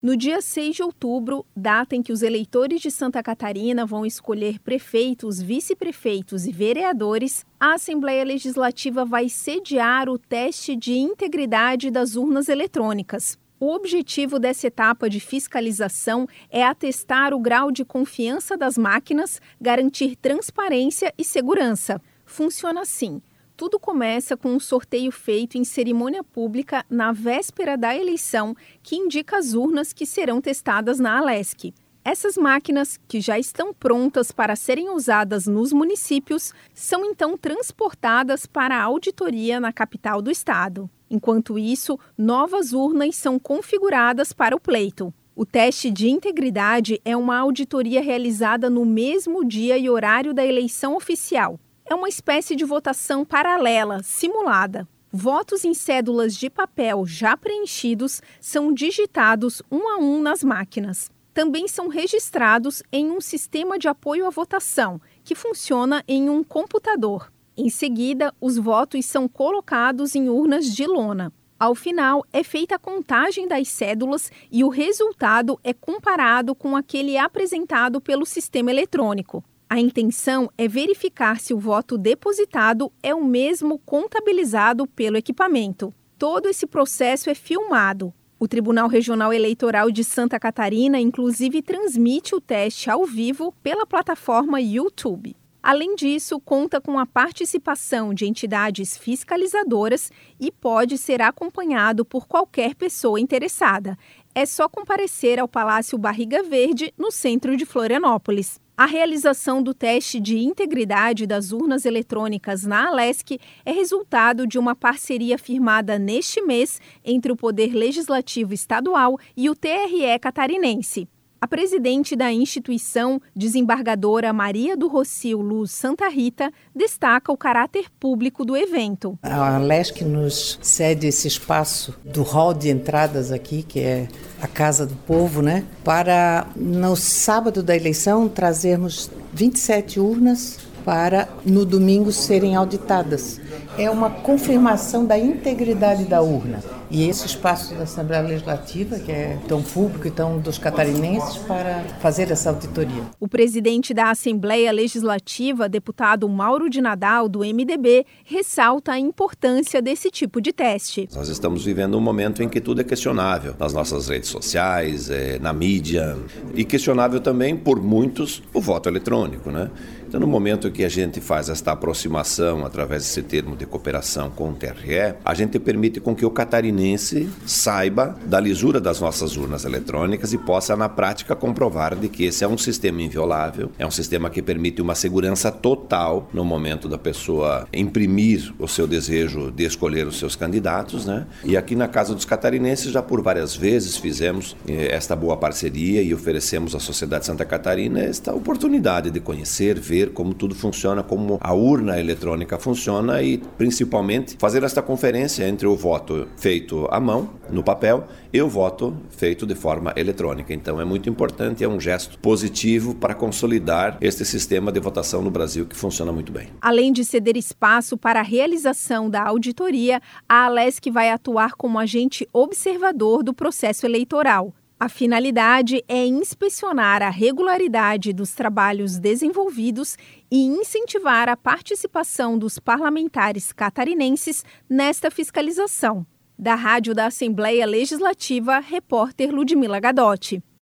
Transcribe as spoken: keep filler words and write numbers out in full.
No dia seis de outubro, data em que os eleitores de Santa Catarina vão escolher prefeitos, vice-prefeitos e vereadores, a Assembleia Legislativa vai sediar o teste de integridade das urnas eletrônicas. O objetivo dessa etapa de fiscalização é atestar o grau de confiança das máquinas, garantir transparência e segurança. Funciona assim. Tudo começa com um sorteio feito em cerimônia pública na véspera da eleição, que indica as urnas que serão testadas na Alesc. Essas máquinas, que já estão prontas para serem usadas nos municípios, são então transportadas para a auditoria na capital do estado. Enquanto isso, novas urnas são configuradas para o pleito. O teste de integridade é uma auditoria realizada no mesmo dia e horário da eleição oficial. É uma espécie de votação paralela, simulada. Votos em cédulas de papel já preenchidos são digitados um a um nas máquinas. Também são registrados em um sistema de apoio à votação, que funciona em um computador. Em seguida, os votos são colocados em urnas de lona. Ao final, é feita a contagem das cédulas e o resultado é comparado com aquele apresentado pelo sistema eletrônico. A intenção é verificar se o voto depositado é o mesmo contabilizado pelo equipamento. Todo esse processo é filmado. O Tribunal Regional Eleitoral de Santa Catarina, inclusive, transmite o teste ao vivo pela plataforma YouTube. Além disso, conta com a participação de entidades fiscalizadoras e pode ser acompanhado por qualquer pessoa interessada. É só comparecer ao Palácio Barriga Verde, no centro de Florianópolis. A realização do teste de integridade das urnas eletrônicas na Alesc é resultado de uma parceria firmada neste mês entre o Poder Legislativo Estadual e o T R E catarinense. A presidente da instituição, desembargadora Maria do Rocio Luz Santa Rita, destaca o caráter público do evento. A Alesc nos cede esse espaço do hall de entradas aqui, que é a Casa do Povo, né? Para, no sábado da eleição, trazermos vinte e sete urnas para, no domingo, serem auditadas. É uma confirmação da integridade da urna. E esse espaço da Assembleia Legislativa, que é tão público e tão dos catarinenses, para fazer essa auditoria. O presidente da Assembleia Legislativa, deputado Mauro de Nadal, do M D B, ressalta a importância desse tipo de teste. Nós estamos vivendo um momento em que tudo é questionável, nas nossas redes sociais, é, na mídia, e questionável também por muitos o voto eletrônico, né? Então, no momento que a gente faz esta aproximação através desse termo de cooperação com o T R E, a gente permite com que o catarinense saiba da lisura das nossas urnas eletrônicas e possa, na prática, comprovar de que esse é um sistema inviolável, é um sistema que permite uma segurança total no momento da pessoa imprimir o seu desejo de escolher os seus candidatos, né? E aqui na Casa dos Catarinenses, já por várias vezes fizemos eh, esta boa parceria e oferecemos à sociedade de Santa Catarina esta oportunidade de conhecer, ver como tudo funciona, como a urna eletrônica funciona e, principalmente, fazer esta conferência entre o voto feito à mão, no papel, e o voto feito de forma eletrônica. Então, é muito importante, é um gesto positivo para consolidar este sistema de votação no Brasil que funciona muito bem. Além de ceder espaço para a realização da auditoria, a Alesc vai atuar como agente observador do processo eleitoral. A finalidade é inspecionar a regularidade dos trabalhos desenvolvidos e incentivar a participação dos parlamentares catarinenses nesta fiscalização. Da Rádio da Assembleia Legislativa, repórter Ludmila Gadotti.